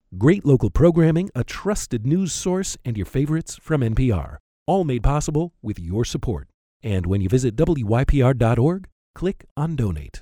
Great local programming, a trusted news source, and your favorites from NPR. All made possible with your support. And when you visit WYPR.org, click on Donate.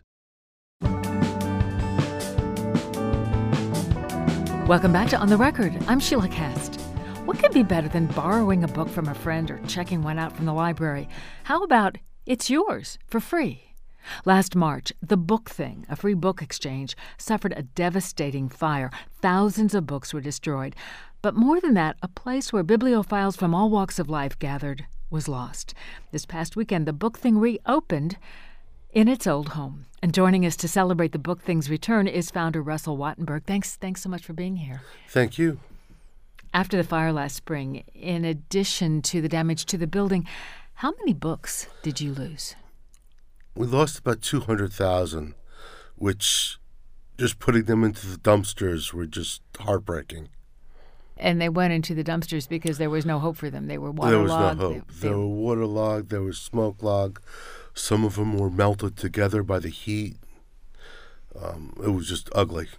Welcome back to On the Record. I'm Sheila Cast. What could be better than borrowing a book from a friend or checking one out from the library? How about it's yours for free? Last March, The Book Thing, a free book exchange, suffered a devastating fire. Thousands of books were destroyed. But more than that, a place where bibliophiles from all walks of life gathered was lost. This past weekend, The Book Thing reopened in its old home. And joining us to celebrate The Book Thing's return is founder Russell Wattenberg. Thanks so much for being here. Thank you. After the fire last spring, in addition to the damage to the building, how many books did you lose? We lost about 200,000, which just putting them into the dumpsters were just heartbreaking. And they went into the dumpsters because there was no hope for them. They were waterlogged. There was no hope. They were waterlogged. There was smoke log. Some of them were melted together by the heat. It was just ugly.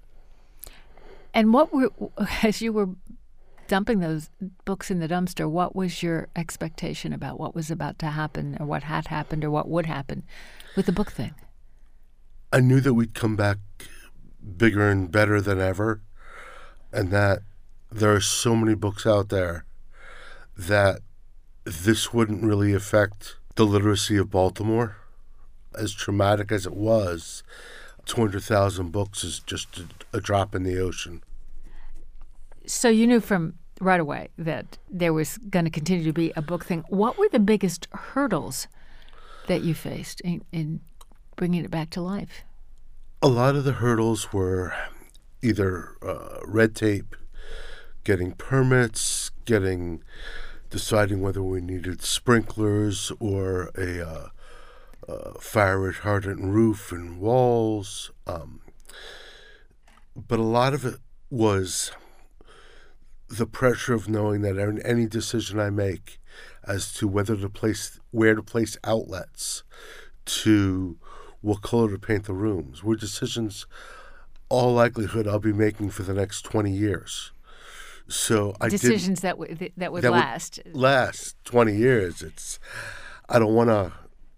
And as you were dumping those books in the dumpster, what was your expectation about what was about to happen or what had happened or what would happen with The Book Thing? I knew that we'd come back bigger and better than ever, and that there are so many books out there that this wouldn't really affect the literacy of Baltimore. As traumatic as it was, 200,000 books is just a drop in the ocean. So you knew from right away that there was going to continue to be a book thing. What were the biggest hurdles that you faced in bringing it back to life? A lot of the hurdles were either red tape, getting permits, deciding whether we needed sprinklers or a fire retardant roof and walls. But a lot of it was the pressure of knowing that any decision I make as to where to place outlets, to what color to paint the rooms, were decisions, all likelihood, I'll be making for the next 20 years. So decisions that would last 20 years. I don't want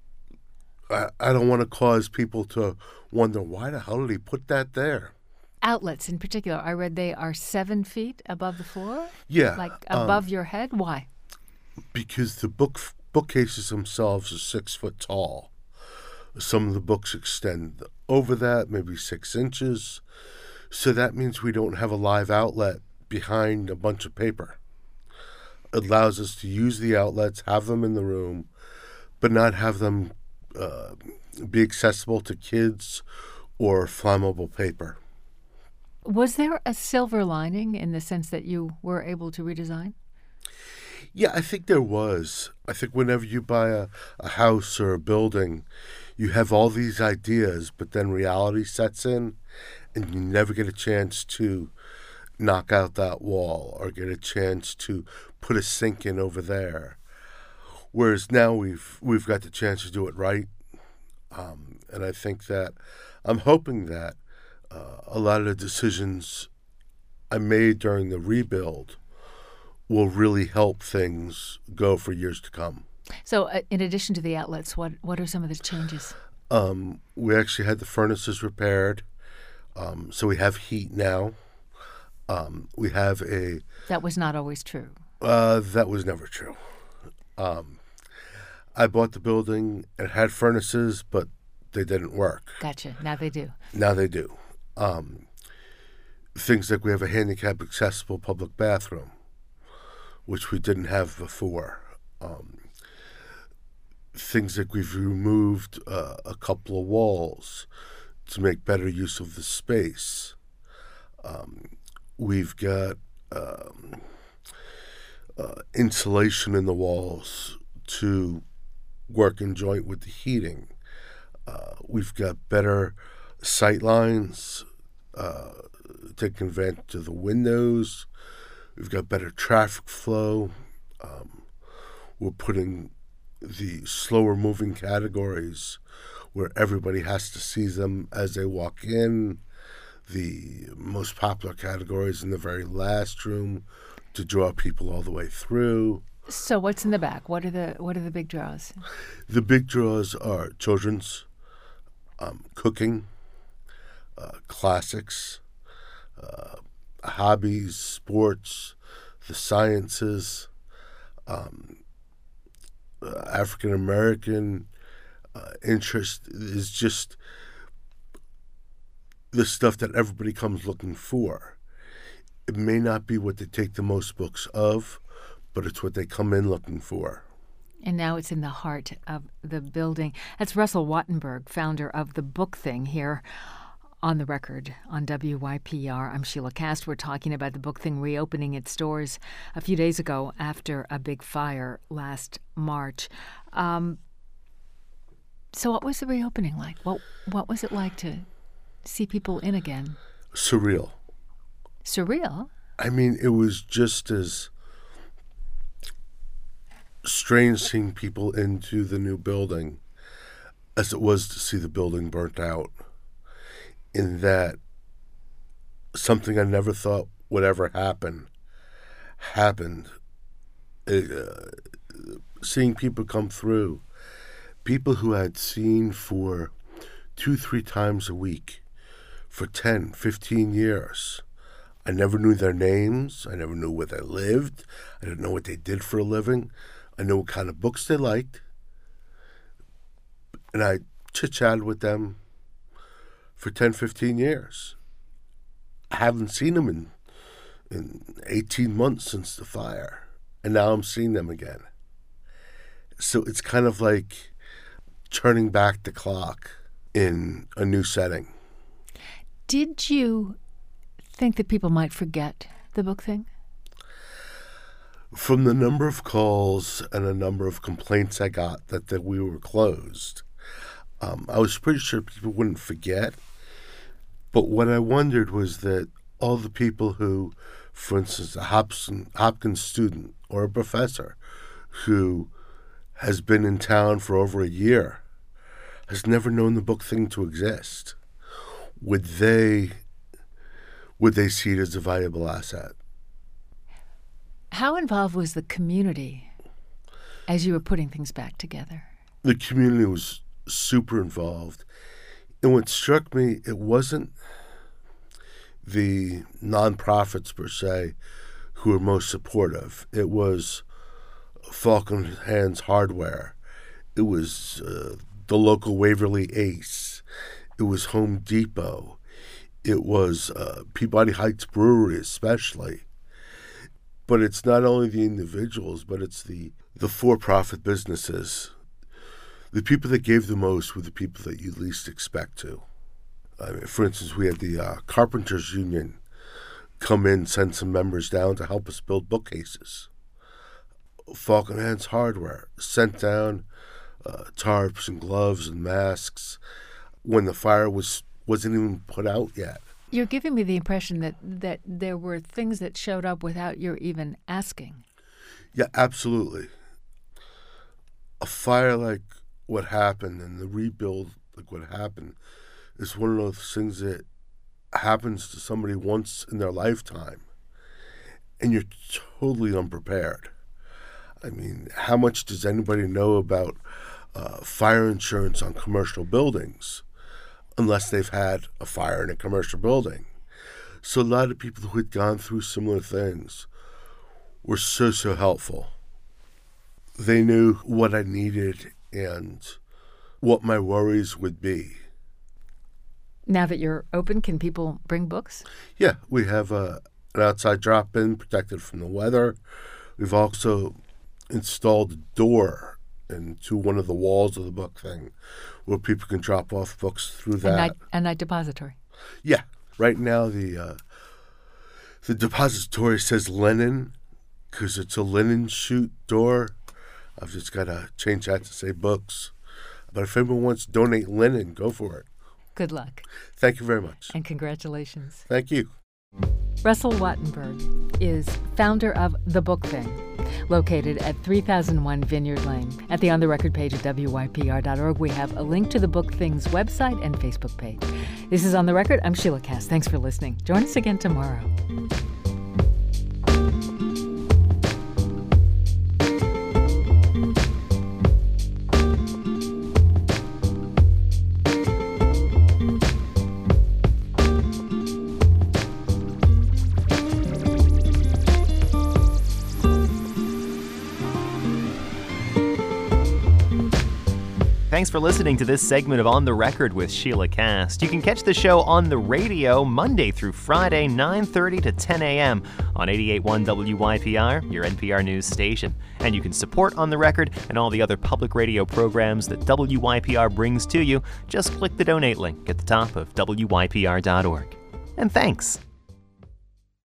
to cause people to wonder, why the hell did he put that there? Outlets in particular, I read they are 7 feet above the floor? Yeah. Like above your head? Why? Because the bookcases themselves are 6 foot tall. Some of the books extend over that, maybe 6 inches. So that means we don't have a live outlet behind a bunch of paper. It allows us to use the outlets, have them in the room, but not have them be accessible to kids or flammable paper. Was there a silver lining in the sense that you were able to redesign? Yeah, I think there was. I think whenever you buy a house or a building, you have all these ideas, but then reality sets in, and you never get a chance to knock out that wall or get a chance to put a sink in over there. Whereas now we've got the chance to do it right. And I think that I'm hoping that a lot of the decisions I made during the rebuild will really help things go for years to come. So in addition to the outlets, what are some of the changes? We actually had the furnaces repaired, so we have heat now. We have That was not always true. That was never true. I bought the building. It had furnaces, but they didn't work. Gotcha. Now they do. Now they do. Things like we have a handicap accessible public bathroom, which we didn't have before. Things like we've removed a couple of walls to make better use of the space. We've got insulation in the walls to work in joint with the heating. We've got better sight lines, taking advantage of the windows. We've got better traffic flow. We're putting the slower moving categories where everybody has to see them as they walk in. the most popular categories in the very last room to draw people all the way through. So what's in the back? What are the big draws? The big draws are children's, cooking, classics, hobbies, sports, the sciences, African American interest is just the stuff that everybody comes looking for. It may not be what they take the most books of, but it's what they come in looking for. And now it's in the heart of the building. That's Russell Wattenberg, founder of The Book Thing, here on the record on WYPR. I'm Sheila Kast. We're talking about The Book Thing reopening its doors a few days ago after a big fire last March. So what was the reopening like? What was it like to see people in again? Surreal. Surreal? I mean, it was just as strange seeing people into the new building as it was to see the building burnt out, in that something I never thought would ever happen happened. Seeing people come through, people who I'd seen for 2-3 times a week for 10, 15 years. I never knew their names. I never knew where they lived. I didn't know what they did for a living. I knew what kind of books they liked. And I chit-chatted with them for 10, 15 years. I haven't seen them in 18 months since the fire. And now I'm seeing them again. So it's kind of like turning back the clock in a new setting. Did you think that people might forget The Book Thing? From the number of calls and a number of complaints I got that we were closed, I was pretty sure people wouldn't forget. But what I wondered was that all the people who, for instance, a Hopkins student or a professor who has been in town for over a year, has never known The Book Thing to exist, would they see it as a valuable asset? How involved was the community as you were putting things back together? The community was super involved. And what struck me, it wasn't the nonprofits per se who were most supportive. It was Falcon Hands Hardware. It was the local Waverly Ace. It was Home Depot. It was Peabody Heights Brewery especially. But it's not only the individuals, but it's the for-profit businesses. The people that gave the most were the people that you least expect to. I mean, for instance, we had the Carpenters Union come in, send some members down to help us build bookcases. Falcon Hands Hardware sent down tarps and gloves and masks when the fire wasn't even put out yet. You're giving me the impression that there were things that showed up without your even asking. Yeah, absolutely. A fire like what happened and the rebuild like what happened is one of those things that happens to somebody once in their lifetime, and you're totally unprepared. I mean, how much does anybody know about fire insurance on commercial buildings unless they've had a fire in a commercial building? So a lot of people who had gone through similar things were so helpful. They knew what I needed and what my worries would be. Now that you're open, can people bring books? Yeah, we have an outside drop-in protected from the weather. We've also installed a door into one of the walls of The Book Thing where people can drop off books through that. A night depository. Yeah. Right now the depository says linen because it's a linen chute door. I've just got to change that to say books. But if anyone wants to donate linen, go for it. Good luck. Thank you very much. And congratulations. Thank you. Russell Wattenberg is founder of The Book Thing. located at 3001 Vineyard Lane. At the On the Record page at WYPR.org, we have a link to the Book Things website and Facebook page. This is On the Record. I'm Sheila Cass. Thanks for listening. Join us again tomorrow. Thanks for listening to this segment of On the Record with Sheila Cass. You can catch the show on the radio Monday through Friday, 9:30 to 10 a.m. on 88.1 WYPR, your NPR news station. And you can support On the Record and all the other public radio programs that WYPR brings to you. Just click the donate link at the top of WYPR.org. And thanks.